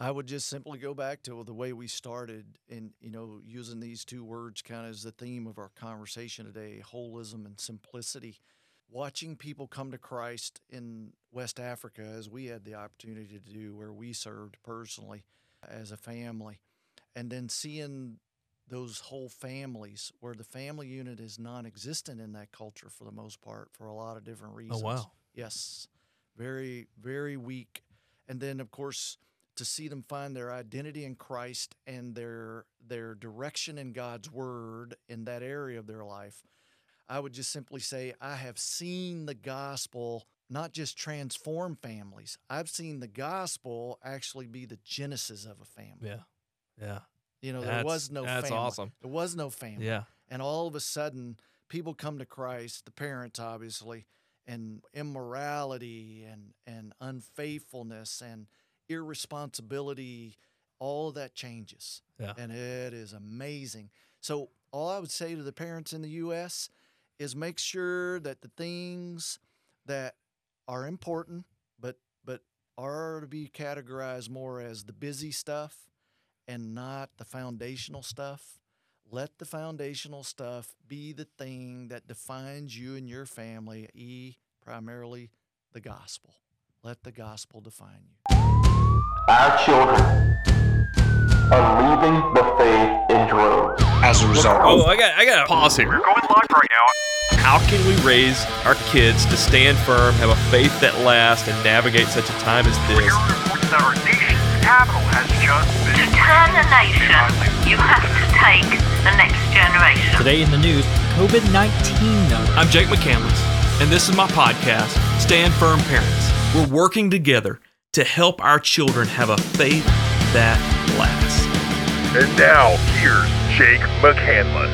I would just simply go back to the way we started and, using these two words kind of as the theme of our conversation today, holism and simplicity. Watching people come to Christ in West Africa, as we had the opportunity to do, where we served personally as a family, and then seeing those whole families where the family unit is non-existent in that culture for the most part for a lot of different Oh, reasons. wow. Yes, very, very weak. And then, of course, to see them find their identity in Christ and their direction in God's Word in that area of their life, I would just simply say I have seen the gospel not just transform families. I've seen the gospel actually be the genesis of a family. Yeah. Yeah. There was no family. That's awesome. There was no family. Yeah. And all of a sudden, people come to Christ, the parents obviously, and immorality and unfaithfulness and irresponsibility, all of that changes. Yeah. And it is amazing. So all I would say to the parents in the U.S. is make sure that the things that are important, but are to be categorized more as the busy stuff and not the foundational stuff. Let the foundational stuff be the thing that defines you and your family, primarily the gospel. Let the gospel define you. Our children are leaving the faith in droves. As a result. Oh, I got to pause here. We're going live right now. How can we raise our kids to stand firm, have a faith that lasts, and navigate such a time as We this? hear reports that our nation's capital has just To been... turn a nation, you have to take the next generation. Today in the news, COVID-19 numbers. I'm Jake McCandless, and this is my podcast, Stand Firm Parents. We're working together to help our children have a faith that lasts. And now, here's Jake McCandless.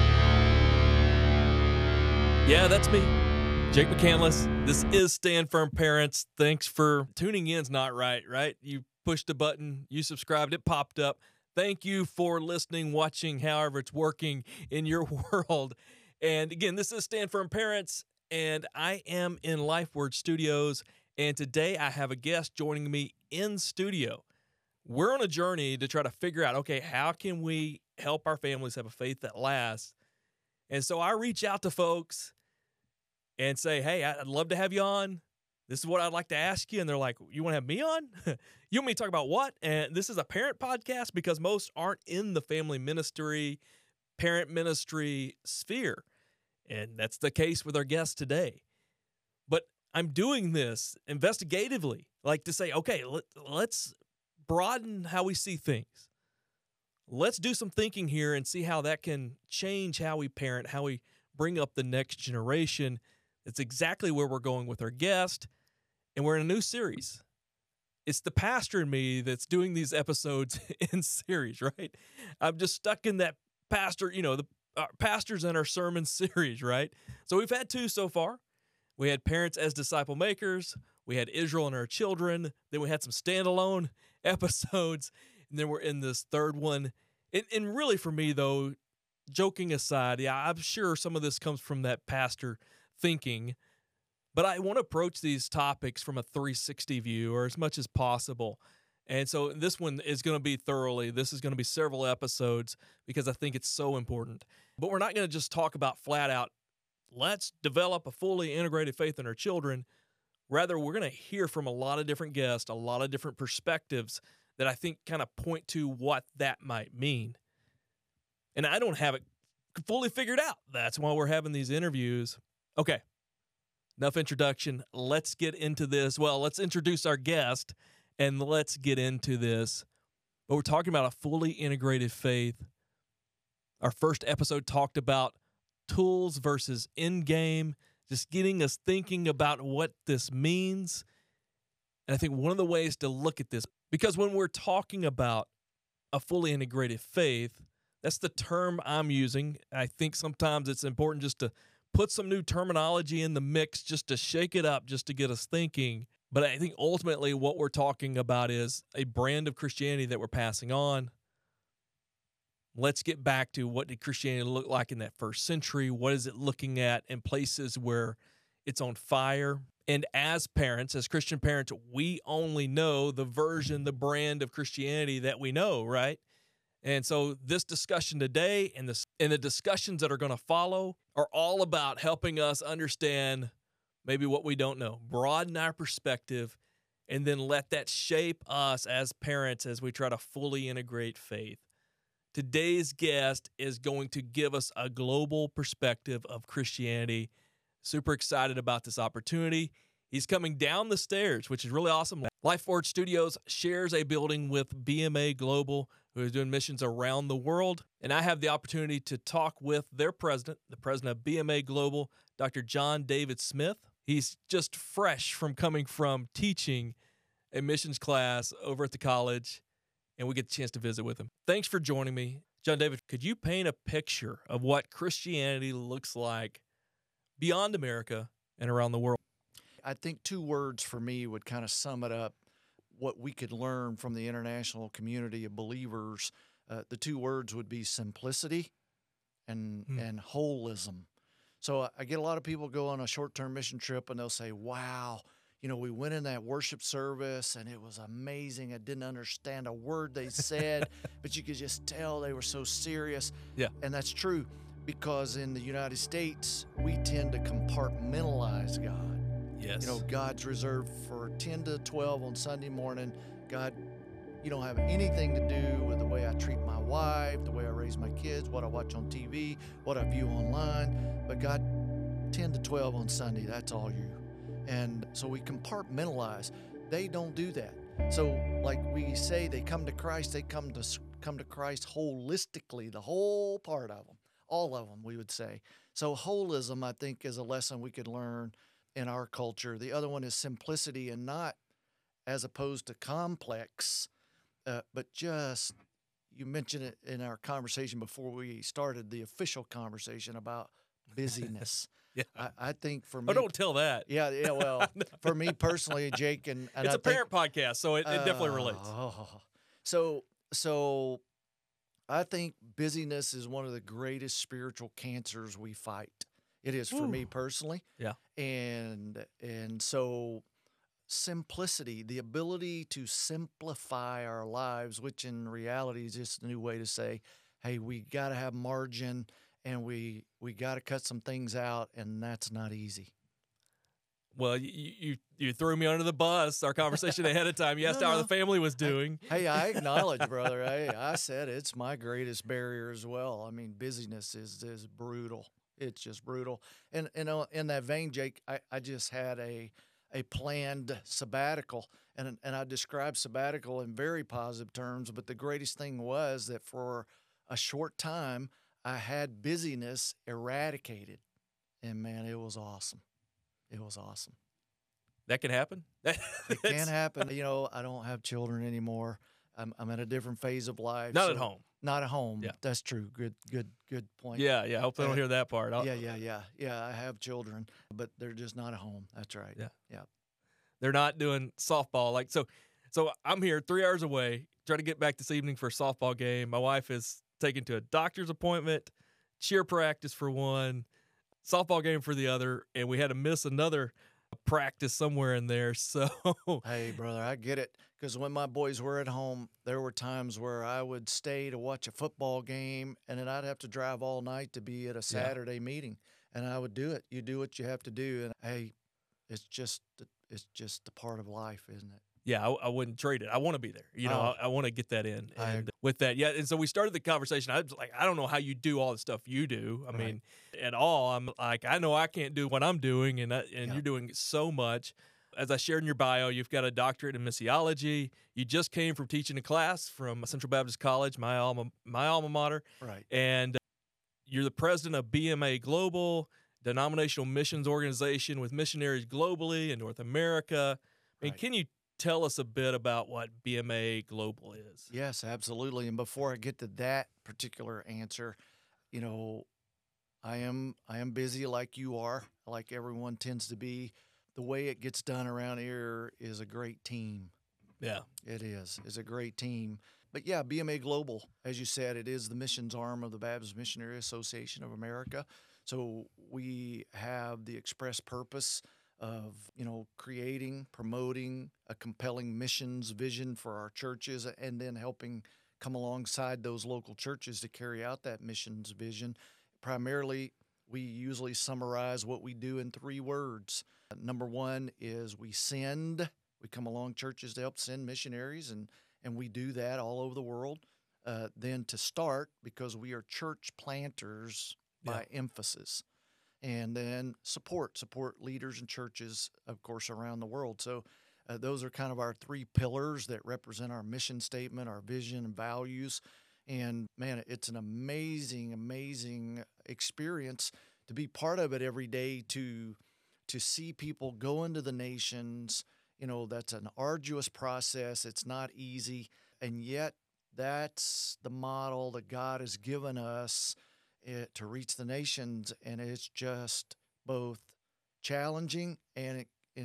Yeah, that's me, Jake McCandless. This is Stand Firm Parents. Thanks for tuning in. It's not right? You pushed a button, you subscribed, it popped up. Thank you for listening, watching, however it's working in your world. And again, this is Stand Firm Parents, and I am in LifeWord Studios. And today I have a guest joining me in studio. We're on a journey to try to figure out, okay, how can we help our families have a faith that lasts? And so I reach out to folks and say, hey, I'd love to have you on. This is what I'd like to ask you. And they're like, you want to have me on? You want me to talk about what? And this is a parent podcast because most aren't in the family ministry, parent ministry sphere. And that's the case with our guest today. But I'm doing this investigatively, like to say, okay, let's broaden how we see things. Let's do some thinking here and see how that can change how we parent, how we bring up the next generation. That's exactly where we're going with our guest. And we're in a new series. It's the pastor in me that's doing these episodes in series, right? I'm just stuck in that pastor, the pastors in our sermon series, right? So we've had 2 so far. We had parents as disciple makers. We had Israel and our children. Then we had some standalone episodes. And then we're in this third one. And really for me, though, joking aside, yeah, I'm sure some of this comes from that pastor thinking. But I want to approach these topics from a 360 view or as much as possible. And so this one is going to be thoroughly. This is going to be several episodes because I think it's so important. But we're not going to just talk about flat out, let's develop a fully integrated faith in our children. Rather, we're going to hear from a lot of different guests, a lot of different perspectives that I think kind of point to what that might mean. And I don't have it fully figured out. That's why we're having these interviews. Okay, enough introduction. Let's get into this. Well, let's introduce our guest and let's get into this. But we're talking about a fully integrated faith. Our first episode talked about tools versus end game, just getting us thinking about what this means. And I think one of the ways to look at this, because when we're talking about a fully integrated faith, that's the term I'm using. I think sometimes it's important just to put some new terminology in the mix, just to shake it up, just to get us thinking. But I think ultimately what we're talking about is a brand of Christianity that we're passing on. Let's get back to what did Christianity look like in that first century? What is it looking at in places where it's on fire? And as parents, as Christian parents, we only know the version, the brand of Christianity that we know, right? And so this discussion today and the discussions that are going to follow are all about helping us understand maybe what we don't know, broaden our perspective, and then let that shape us as parents as we try to fully integrate faith. Today's guest is going to give us a global perspective of Christianity. Super excited about this opportunity. He's coming down the stairs, which is really awesome. LifeForge Studios shares a building with BMA Global, who is doing missions around the world. And I have the opportunity to talk with their president, the president of BMA Global, Dr. John David Smith. He's just fresh from coming from teaching a missions class over at the college, and we get the chance to visit with him. Thanks for joining me. John David, could you paint a picture of what Christianity looks like beyond America and around the world? I think 2 words for me would kind of sum it up, what we could learn from the international community of believers. The 2 words would be simplicity and holism. So I get a lot of people go on a short-term mission trip and they'll say, wow, we went in that worship service and it was amazing. I didn't understand a word they said, but you could just tell they were so serious. Yeah. And that's true, because in the United States, we tend to compartmentalize God. Yes. God's reserved for 10 to 12 on Sunday morning. God, you don't have anything to do with the way I treat my wife, the way I raise my kids, what I watch on TV, what I view online. But God, 10 to 12 on Sunday, that's all you. And so we compartmentalize. They don't do that. So like we say, they come to Christ, they come to Christ holistically, the whole part of them, all of them, we would say. So holism, I think, is a lesson we could learn in our culture. The other one is simplicity, and not as opposed to complex, but just, you mentioned it in our conversation before we started the official conversation about busyness. Yeah. I think for me, Oh, don't tell that. yeah, well, for me personally, Jake, and It's I a parent podcast, so it definitely relates. So I think busyness is one of the greatest spiritual cancers we fight. It is for me personally. Yeah. And so simplicity, the ability to simplify our lives, which in reality is just a new way to say, hey, we got to have margin and we got to cut some things out, and that's not easy. Well, you threw me under the bus. Our conversation ahead of time. You asked how the family was doing. Hey, I acknowledge, brother. I said it's my greatest barrier as well. I mean, busyness is brutal. It's just brutal. And in that vein, Jake, I just had a planned sabbatical, and I described sabbatical in very positive terms. But the greatest thing was that for a short time, I had busyness eradicated, and man, it was awesome. It was awesome. That can happen. It can happen. I don't have children anymore. I'm at a different phase of life. Not at home. Not at home. Yeah. That's true. Good point. Yeah. I hope they don't hear that part. Yeah. I have children, but they're just not at home. That's right. Yeah. They're not doing softball. So I'm here 3 hours away, trying to get back this evening for a softball game. My wife is taken to a doctor's appointment, cheer practice for one, softball game for the other, and we had to miss another practice somewhere in there. So hey, brother, I get it. Because when my boys were at home, there were times where I would stay to watch a football game, and then I'd have to drive all night to be at a Saturday meeting, and I would do it. You do what you have to do, and hey, it's just a part of life, isn't it? Yeah, I wouldn't trade it. I want to be there. I want to get that in. And with that, yeah. And so we started the conversation. I was like, I don't know how you do all the stuff you do. I mean, at all. I'm like, I know I can't do what I'm doing, and you're doing so much. As I shared in your bio, you've got a doctorate in missiology. You just came from teaching a class from Central Baptist College, my alma mater. Right. And you're the president of BMA Global, denominational missions organization with missionaries globally in North America. I mean, can you tell us a bit about what BMA Global is? Yes, absolutely. And before I get to that particular answer, I am busy like you are, like everyone tends to be. The way it gets done around here is a great team. Yeah. It is. It's a great team. But yeah, BMA Global, as you said, it is the missions arm of the Baptist Missionary Association of America. So we have the express purpose of, creating, promoting a compelling missions vision for our churches, and then helping come alongside those local churches to carry out that missions vision. Primarily, we usually summarize what we do in 3 words. Number 1 is we send. We come along churches to help send missionaries, and we do that all over the world. Then to start, because we are church planters by emphasis. And then support leaders and churches, of course, around the world. So those are kind of our 3 pillars that represent our mission statement, our vision and values. And man, it's an amazing, amazing experience to be part of it every day, to see people go into the nations. That's an arduous process. It's not easy. And yet that's the model that God has given us to reach the nations. And it's just both challenging and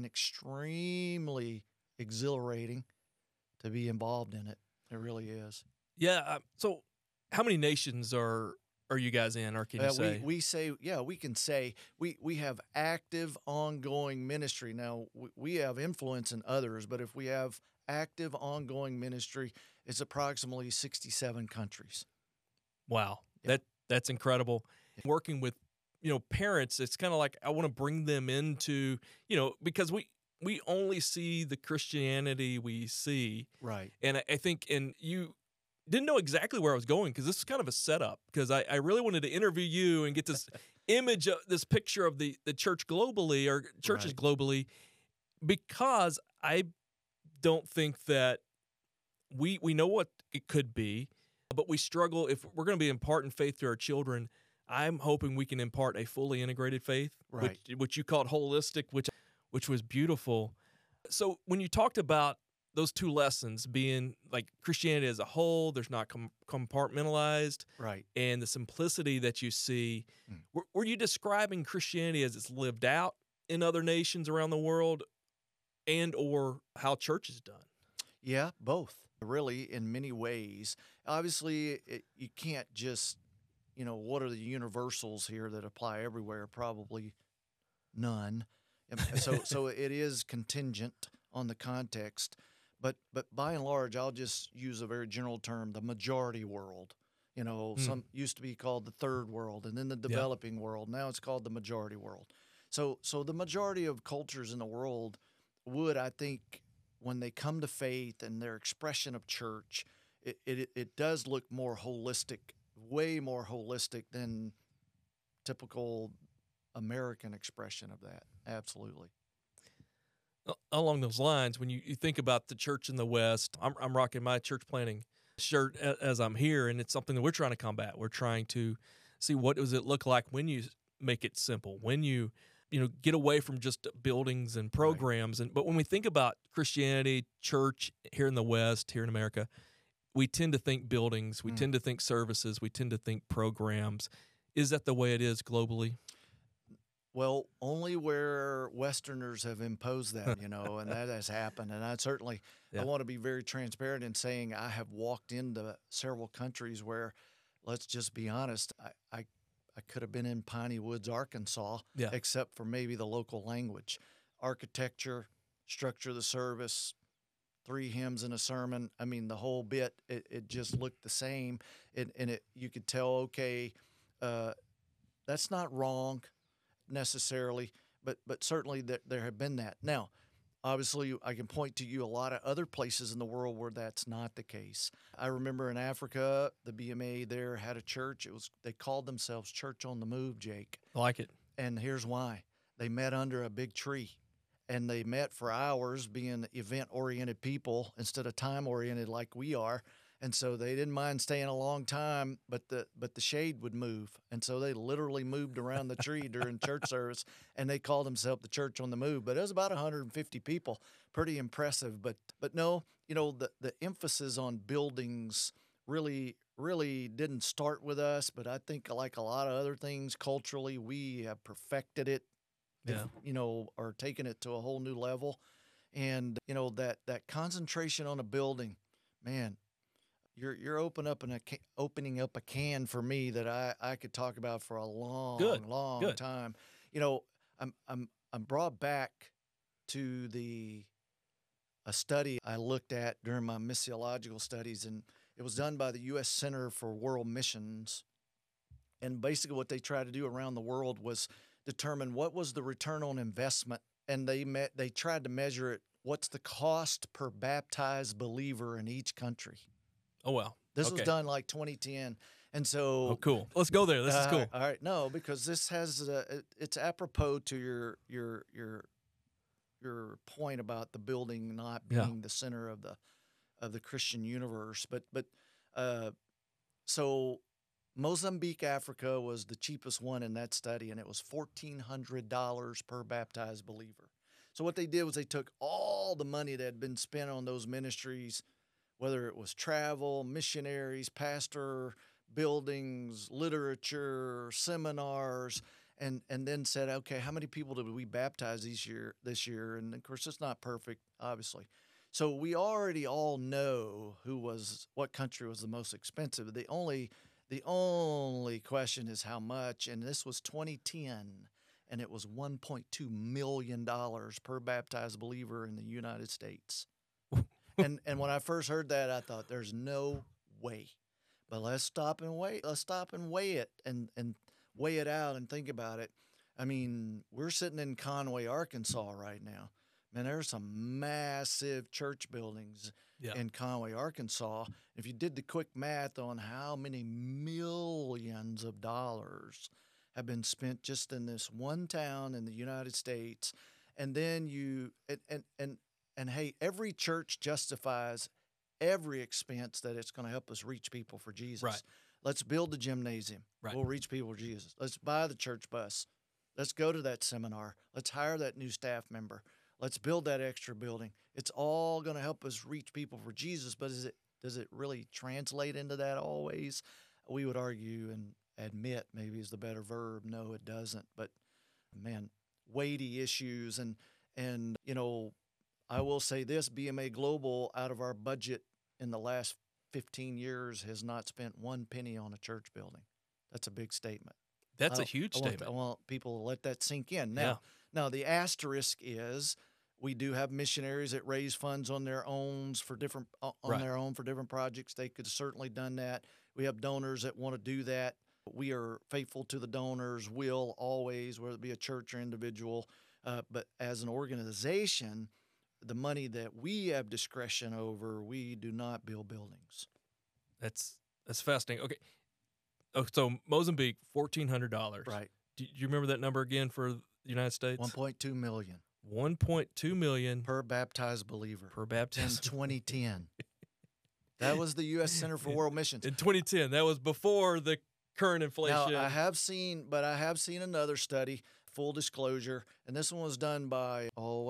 extremely exhilarating to be involved in it. It really is. Yeah. So how many nations are you guys in, or can you say? We say, we can say we have active, ongoing ministry. Now, we have influence in others, but if we have active, ongoing ministry, it's approximately 67 countries. Wow. That's incredible. Working with, parents, it's kind of like I want to bring them into, because we only see the Christianity we see. Right. And I think, and you didn't know exactly where I was going, because this is kind of a setup, because I really wanted to interview you and get this image of this picture of the church globally, or churches globally, because I don't think that we know what it could be, but we struggle if we're going to be imparting faith to our children. I'm hoping we can impart a fully integrated faith, right, which you called holistic, which was beautiful. So when you talked about those 2 lessons being like Christianity as a whole, there's not compartmentalized, right, and the simplicity that you see, were you describing Christianity as it's lived out in other nations around the world, and or how church is done? Yeah, both. Really, in many ways. Obviously, you can't just, what are the universals here that apply everywhere? Probably none. So it is contingent on the context. But by and large, I'll just use a very general term, the majority world. Some used to be called the third world, and then the developing world. Now it's called the majority world. So the majority of cultures in the world would, I think, when they come to faith and their expression of church, it does look more holistic, way more holistic than typical American expression of that. Absolutely. Along those lines, when you think about the church in the West, I'm rocking my church planting shirt as I'm here, and it's something that we're trying to combat. We're trying to see what does it look like when you make it simple, when you get away from just buildings and programs. Right. But when we think about Christianity, church here in the West, here in America, we tend to think buildings, we tend to think services, we tend to think programs. Is that the way it is globally? Well, only where Westerners have imposed that, and that has happened. And I want to be very transparent in saying I have walked into several countries where, let's just be honest, I could have been in Piney Woods, Arkansas, except for maybe the local language. Architecture, structure of the service, 3 hymns and a sermon. I mean, the whole bit, it just looked the same. And you could tell, okay, that's not wrong necessarily, but certainly there have been that. Now, obviously, I can point to you a lot of other places in the world where that's not the case. I remember in Africa, the BMA there had a church. They called themselves Church on the Move, Jake. I like it. And here's why. They met under a big tree, and they met for hours, being event-oriented people instead of time-oriented like we are. And so they didn't mind staying a long time, but the shade would move. And so they literally moved around the tree during church service, and they called themselves the Church on the Move. But it was about 150 people, pretty impressive. But no, the emphasis on buildings really didn't start with us. But I think, like a lot of other things culturally, we have perfected it, or taken it to a whole new level. And, that concentration on a building, man, You're opening up a can for me that I could talk about for a long time. I'm brought back to a study I looked at during my missiological studies, and it was done by the U.S. Center for World Missions. And basically what they tried to do around the world was determine what was the return on investment, and they tried to measure it. What's the cost per baptized believer in each country? Oh, wow. This was done like 2010. And so, oh, cool. Let's go there. This is cool. All right, no, because this has it's apropos to your point about the building not being the center of the Christian universe. But so Mozambique, Africa was the cheapest one in that study, and it was $1,400 per baptized believer. So what they did was they took all the money that had been spent on those ministries, whether it was travel, missionaries, pastor, buildings, literature, seminars, and then said, okay, how many people did we baptize this year? And of course, it's not perfect, obviously. So we already all know what country was the most expensive. The only question is how much, and this was 2010, and it was $1.2 million per baptized believer in the United States. and when I first heard that, I thought, there's no way. But let's stop and wait. Let's stop and weigh it and weigh it out and think about it. I mean, we're sitting in Conway, Arkansas right now. Man, there's some massive church buildings in Conway, Arkansas. If you did the quick math on how many millions of dollars have been spent just in this one town in the United States, and then and hey, every church justifies every expense that it's going to help us reach people for Jesus. Right. Let's build the gymnasium. Right. We'll reach people for Jesus. Let's buy the church bus. Let's go to that seminar. Let's hire that new staff member. Let's build that extra building. It's all going to help us reach people for Jesus, but does it really translate into that always? We would argue and admit, maybe is the better verb. No, it doesn't. But man, weighty issues. And you know, I will say this, BMA Global, out of our budget in the last 15 years, has not spent one penny on a church building. That's a big statement. That's a huge statement. I want people to let that sink in. Now the asterisk is we do have missionaries that raise funds on their own for different projects. They could have certainly done that. We have donors that want to do that. We are faithful to the donors, will always, whether it be a church or individual. But as an organization, the money that we have discretion over, we do not build buildings. That's fascinating. Okay. Oh, so Mozambique, $1,400. Right. Do you remember that number again for the United States? 1.2 million. 1.2 million per baptized believer. Per baptized in 2010. That was the U.S. Center for World Missions. In 2010. That was before the current inflation. Now, I have seen another study, full disclosure, and this one was done by,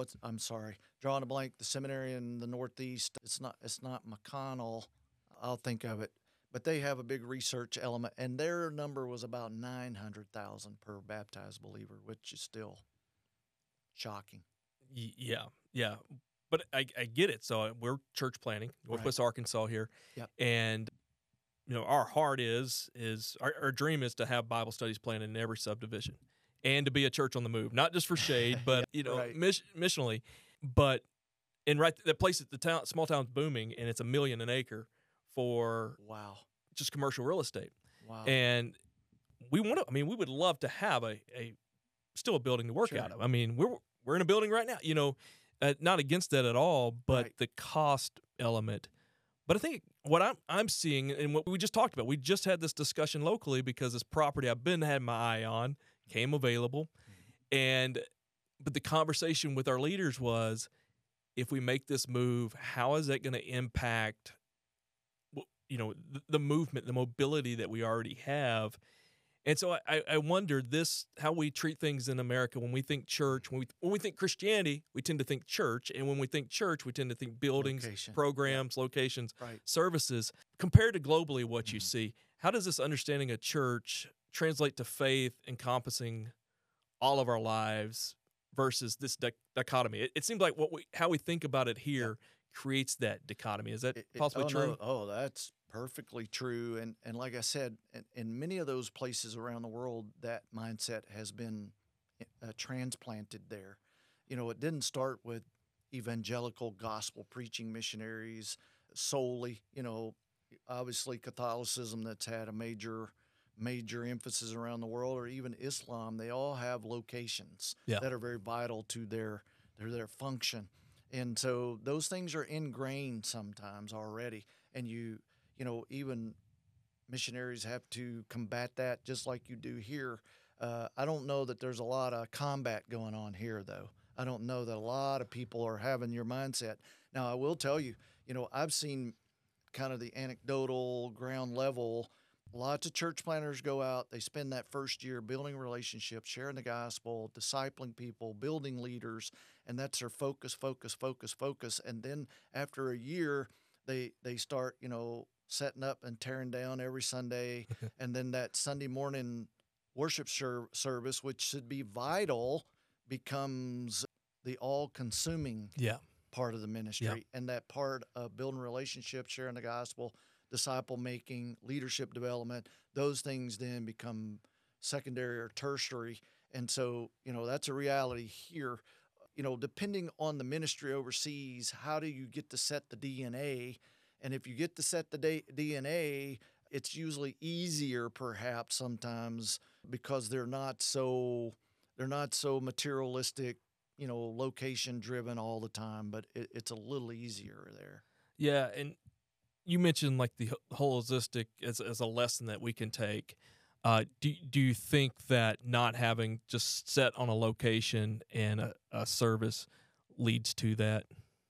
drawing a blank, the seminary in the Northeast. It's not McConnell. I'll think of it. But they have a big research element, and their number was about 900,000 per baptized believer, which is still shocking. Yeah. But I get it. So we're church planting, Northwest Arkansas here. Yep. And, you know, our heart is our dream is to have Bible studies planned in every subdivision and to be a church on the move, not just for shade, but, you know, missionally. But in that place at the small town's booming, and it's $1 million an acre for just commercial real estate. Wow. And we would love to have still a building to work out of. I mean, we're in a building right now, you know, not against that at all, but the cost element. But I think what I'm seeing, and what we just talked about, we just had this discussion locally because this property I've had my eye on came available. But the conversation with our leaders was, if we make this move, how is that going to impact, you know, the movement, the mobility that we already have? And so I wonder how we treat things in America when we think church. When we think Christianity, we tend to think church. And when we think church, we tend to think buildings, programs, locations, services. Compared to globally what you see, how does this understanding of church translate to faith encompassing all of our lives versus this dichotomy? It seems like how we think about it here creates that dichotomy. Is that possibly true? No, that's perfectly true. And like I said, in many of those places around the world, that mindset has been transplanted there. You know, it didn't start with evangelical gospel preaching missionaries solely. You know, obviously Catholicism, that's had a major emphasis around the world, or even Islam, they all have locations Yeah. that are very vital to their function. And so those things are ingrained sometimes already. And you know, even missionaries have to combat that just like you do here. I don't know that there's a lot of combat going on here, though. I don't know that a lot of people are having your mindset. Now, I will tell you, you know, I've seen kind of the anecdotal ground level. Lots of church planners go out, they spend that first year building relationships, sharing the gospel, discipling people, building leaders, and that's their focus. And then after a year, they start, you know, setting up and tearing down every Sunday. And then that Sunday morning worship service, which should be vital, becomes the all-consuming Yeah. part of the ministry. And that part of building relationships, sharing the gospel, disciple making, leadership development, those things then become secondary or tertiary. And so, you know, that's a reality here. You know, depending on the ministry overseas, how do you get to set the DNA? And if you get to set the DNA, it's usually easier perhaps sometimes because they're not so materialistic, you know, location driven all the time, but it's a little easier there. Yeah, and you mentioned like the holistic as a lesson that we can take. Do you think that not having just set on a location and a service leads to that?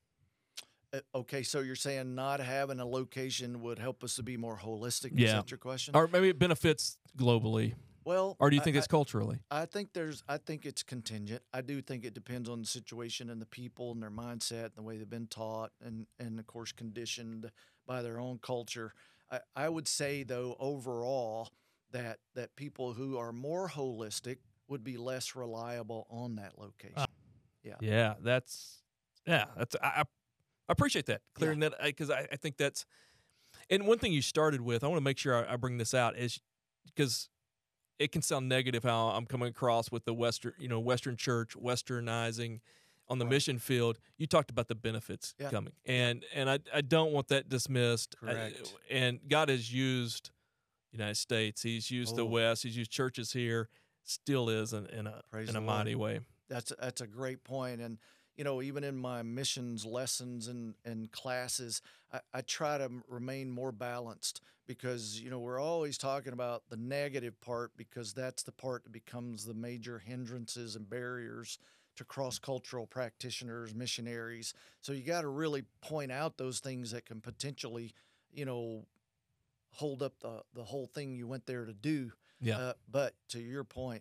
Okay, so you're saying not having a location would help us to be more holistic? Is Yeah. that your question? Or maybe it benefits globally? Well, Or do you think it's culturally? I think it's contingent. I do think it depends on the situation and the people and their mindset and the way they've been taught and of course conditioned by their own culture. I would say though overall that people who are more holistic would be less reliable on that location. Yeah, that's I appreciate that clearing that, because I think that's, and one thing you started with, I want to make sure I bring this out, is because it can sound negative how I'm coming across with the Western church westernizing on the mission field. You talked about the benefits coming, and I don't want that dismissed. Correct. And God has used the United States. He's used the West. He's used churches here. Still is in a mighty way. That's a great point. And you know, even in my missions lessons and classes, I try to remain more balanced because, you know, we're always talking about the negative part because that's the part that becomes the major hindrances and barriers to cross-cultural practitioners, missionaries. So you got to really point out those things that can potentially, you know, hold up the whole thing you went there to do. Yeah. But to your point,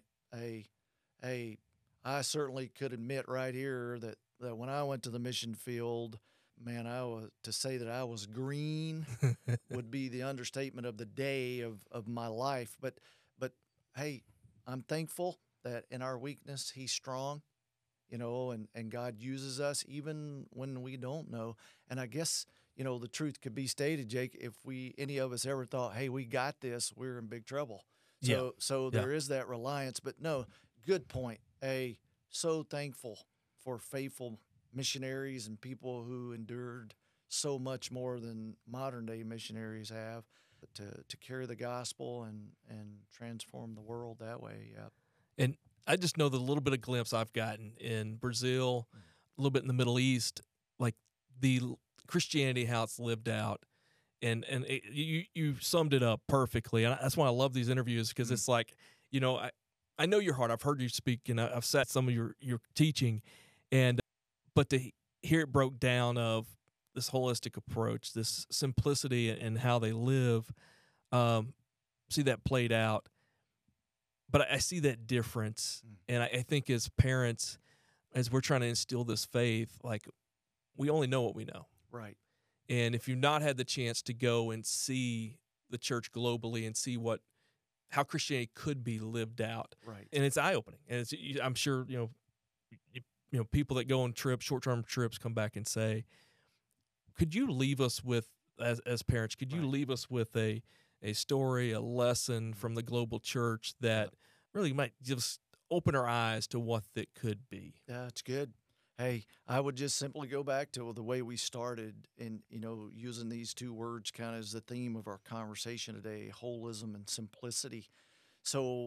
I certainly could admit right here that when I went to the mission field, man, to say that I was green would be the understatement of the day of my life. But hey, I'm thankful that in our weakness, He's strong, you know, and God uses us even when we don't know. And I guess, you know, the truth could be stated, Jake, if any of us ever thought, hey, we got this, we're in big trouble. So there is that reliance. But no, good point. So thankful for faithful missionaries and people who endured so much more than modern day missionaries have to carry the gospel and transform the world that way. Yeah. And I just know the little bit of glimpse I've gotten in Brazil, a little bit in the Middle East, like the Christianity, how it's lived out. And you summed it up perfectly. And that's why I love these interviews, because it's like, you know, I know your heart. I've heard you speak, and I've sat some of your teaching, but to hear it broke down of this holistic approach, this simplicity and how they live, see that played out. But I see that difference, and I think as parents, as we're trying to instill this faith, like we only know what we know, right? And if you've not had the chance to go and see the church globally and see how Christianity could be lived out, right? And it's eye opening, and I'm sure you know people that go on trips, short term trips, come back and say, "Could you leave us with as parents? Could you leave us with a story, a lesson from the global church that really might just open our eyes to what that could be. Yeah, it's good. Hey, I would just simply go back to the way we started and, using these two words kind of as the theme of our conversation today, holism and simplicity. So,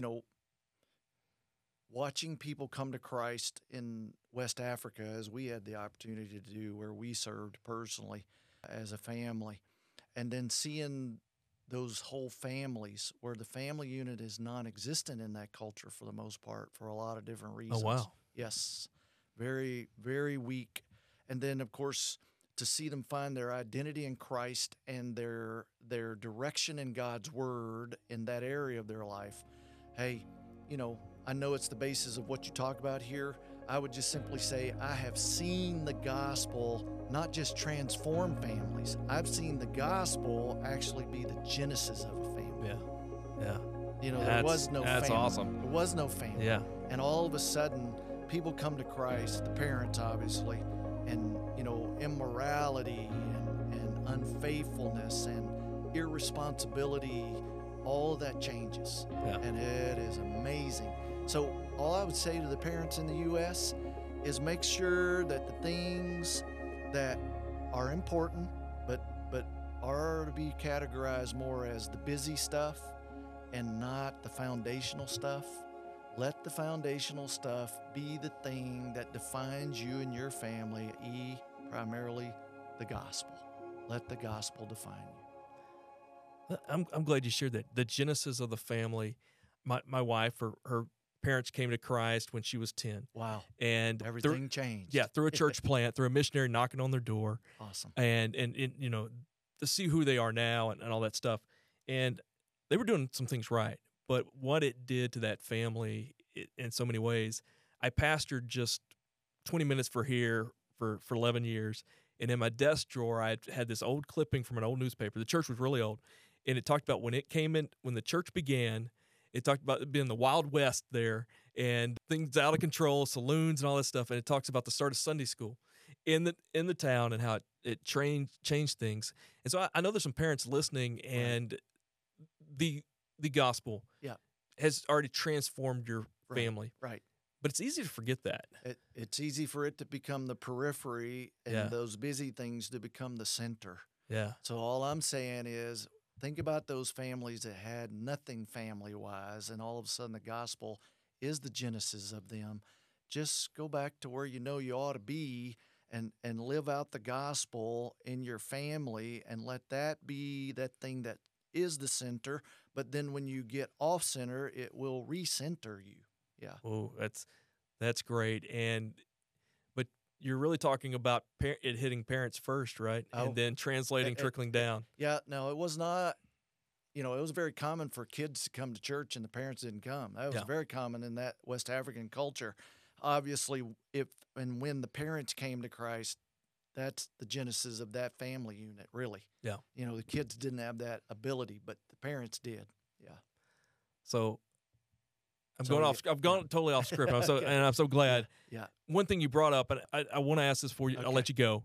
watching people come to Christ in West Africa, as we had the opportunity to do, where we served personally as a family, and then seeing those whole families where the family unit is non-existent in that culture for the most part for a lot of different reasons. Oh, wow. Yes. Very, very weak. And then, of course, to see them find their identity in Christ and their direction in God's word in that area of their life. Hey, I know it's the basis of what you talk about here. I would just simply say I have seen the gospel not just transform families. I've seen the gospel actually be the genesis of a family. Yeah. There was no family. That's awesome. There was no family. Yeah. And all of a sudden, people come to Christ, the parents obviously, and immorality and unfaithfulness and irresponsibility, all of that changes. Yeah. And it is amazing. So all I would say to the parents in the U.S. is make sure that the things that are important but are to be categorized more as the busy stuff and not the foundational stuff. Let the foundational stuff be the thing that defines you and your family, primarily the gospel. Let the gospel define you. I'm glad you shared that. The genesis of the family. My wife, her parents came to Christ when she was 10. Wow. And everything changed. Yeah, through a church plant, through a missionary knocking on their door. Awesome. And to see who they are now and all that stuff. And they were doing some things right. But what it did to that family in so many ways, I pastored just 20 minutes for 11 years. And in my desk drawer, I had this old clipping from an old newspaper. The church was really old. And it talked about when the church began, it talked about it being the Wild West there and things out of control, saloons and all that stuff. And it talks about the start of Sunday school in the town and how it changed things. And so I know there's some parents listening, and the gospel has already transformed your family. Right. But it's easy to forget that. It's easy for it to become the periphery and those busy things to become the center. Yeah. So all I'm saying is think about those families that had nothing family-wise, and all of a sudden the gospel is the genesis of them. Just go back to where you ought to be and live out the gospel in your family and let that be that thing that is the center. But then when you get off center, it will recenter you. Yeah. Oh, that's great. But you're really talking about it hitting parents first, right? And then translating, trickling down. Yeah. No, it was not. It was very common for kids to come to church and the parents didn't come. That was very common in that West African culture. Obviously, if and when the parents came to Christ, that's the genesis of that family unit, really. Yeah. The kids didn't have that ability, but the parents did. Yeah. So I've gone totally off script. And I'm so glad. Yeah. One thing you brought up, and I want to ask this for you. Okay. I'll let you go.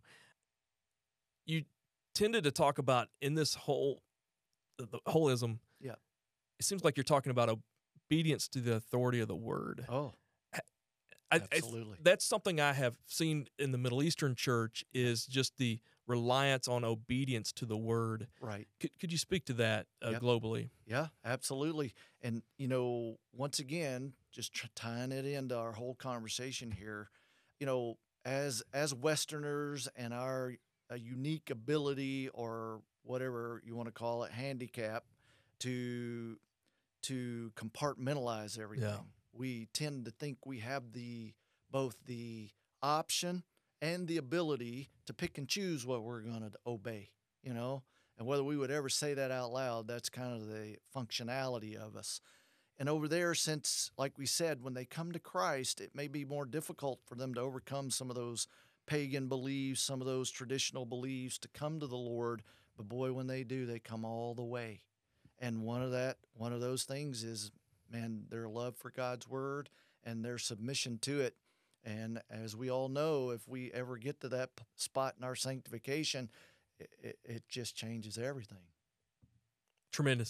You tended to talk about in this the holism. Yeah. It seems like you're talking about obedience to the authority of the word. Oh. Absolutely. That's something I have seen in the Middle Eastern church is just the reliance on obedience to the word. Right. Could you speak to that globally? Yeah, absolutely. And, once again, just tying it into our whole conversation here, as Westerners and our unique ability or whatever you want to call it, handicap to compartmentalize everything. Yeah. We tend to think we have both the option and the ability to pick and choose what we're going to obey, and whether we would ever say that out loud, that's kind of the functionality of us. And over there, since, like we said, when they come to Christ, it may be more difficult for them to overcome some of those pagan beliefs, some of those traditional beliefs to come to the Lord. But boy, when they do, they come all the way. And one of those things is, man, their love for God's word and their submission to it. And as we all know, if we ever get to that spot in our sanctification, it just changes everything. Tremendous.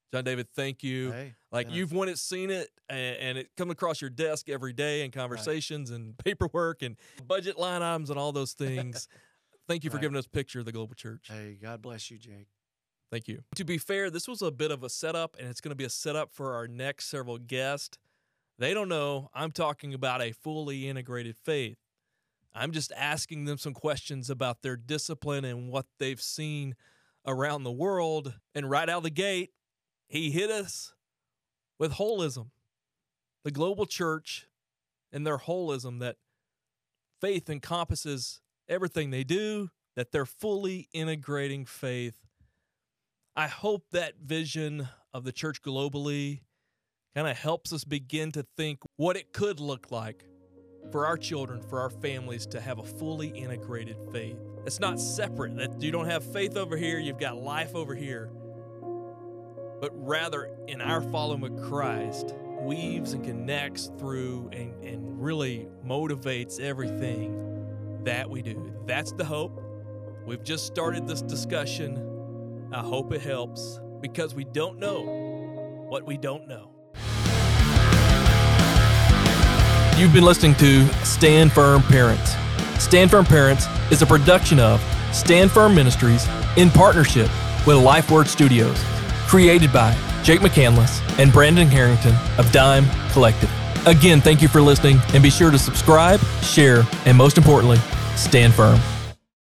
John David, thank you. Hey, Like yeah. you've went it, seen it, and it come across your desk every day in conversations and paperwork and budget line items and all those things. Thank you for Right. giving us a picture of the global church. Hey, God bless you, Jake. Thank you. To be fair, this was a bit of a setup, and it's going to be a setup for our next several guests. They don't know I'm talking about a fully integrated faith. I'm just asking them some questions about their discipline and what they've seen around the world. And right out of the gate, he hit us with holism. The global church and their holism, that faith encompasses everything they do, that they're fully integrating faith. I hope that vision of the church globally kind of helps us begin to think what it could look like for our children, for our families to have a fully integrated faith. It's not separate, that you don't have faith over here, you've got life over here. But rather, in our following with Christ, weaves and connects through and really motivates everything that we do. That's the hope. We've just started this discussion. I hope it helps, because we don't know what we don't know. You've been listening to Stand Firm Parents. Stand Firm Parents is a production of Stand Firm Ministries in partnership with LifeWord Studios, created by Jake McCandless and Brandon Harrington of Dime Collective. Again, thank you for listening, and be sure to subscribe, share, and most importantly, stand firm.